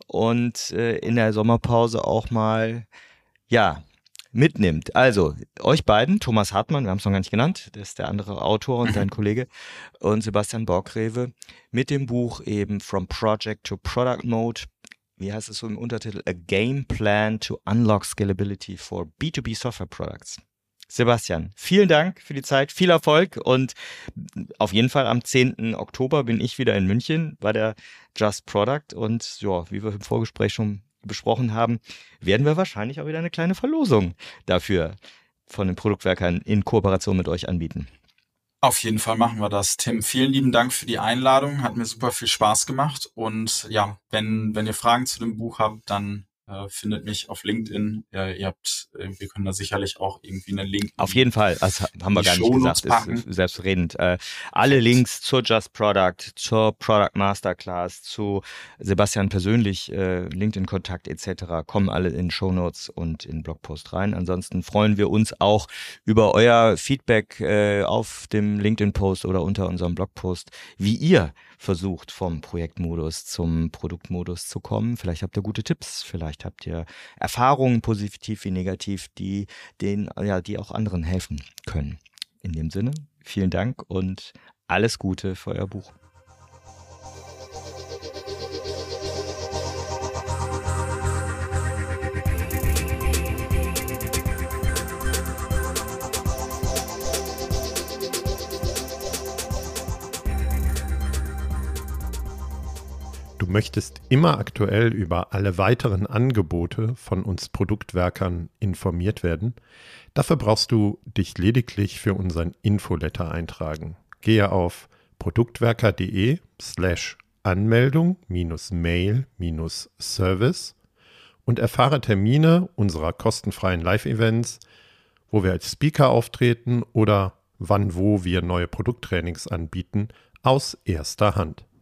[SPEAKER 2] Und in der Sommerpause auch mal, ja, mitnimmt. Also, euch beiden, Thomas Hartmann, wir haben es noch gar nicht genannt, das ist der andere Autor und dein Kollege, und Sebastian Borgrewe mit dem Buch eben From Project to Product Mode. Wie heißt es so im Untertitel? A Game Plan to Unlock Scalability for B2B Software Products. Sebastian, vielen Dank für die Zeit, viel Erfolg und auf jeden Fall am 10. Oktober bin ich wieder in München bei der Just Product und ja, wie wir im Vorgespräch schon besprochen haben, werden wir wahrscheinlich auch wieder eine kleine Verlosung dafür von den Produktwerkern in Kooperation mit euch anbieten.
[SPEAKER 3] Auf jeden Fall machen wir das. Tim, vielen lieben Dank für die Einladung, hat mir super viel Spaß gemacht und ja, wenn ihr Fragen zu dem Buch habt, dann findet mich auf LinkedIn. Ja, wir können da sicherlich auch irgendwie einen Link.
[SPEAKER 2] Auf jeden Fall, das haben wir gar nicht gesagt, ist selbstredend. Alle Links zur Just Product, zur Product Masterclass, zu Sebastian persönlich, LinkedIn-Kontakt etc. kommen alle in Shownotes und in Blogpost rein. Ansonsten freuen wir uns auch über euer Feedback auf dem LinkedIn-Post oder unter unserem Blogpost, wie ihr versucht, vom Projektmodus zum Produktmodus zu kommen. Vielleicht habt ihr gute Tipps, vielleicht habt ihr Erfahrungen, positiv wie negativ, die auch anderen helfen können. In dem Sinne, vielen Dank und alles Gute für euer Buch.
[SPEAKER 1] Du möchtest immer aktuell über alle weiteren Angebote von uns Produktwerkern informiert werden? Dafür brauchst du dich lediglich für unseren Infoletter eintragen. Gehe auf produktwerker.de/Anmeldung-Mail-Service und erfahre Termine unserer kostenfreien Live-Events, wo wir als Speaker auftreten oder wo wir neue Produkttrainings anbieten, aus erster Hand.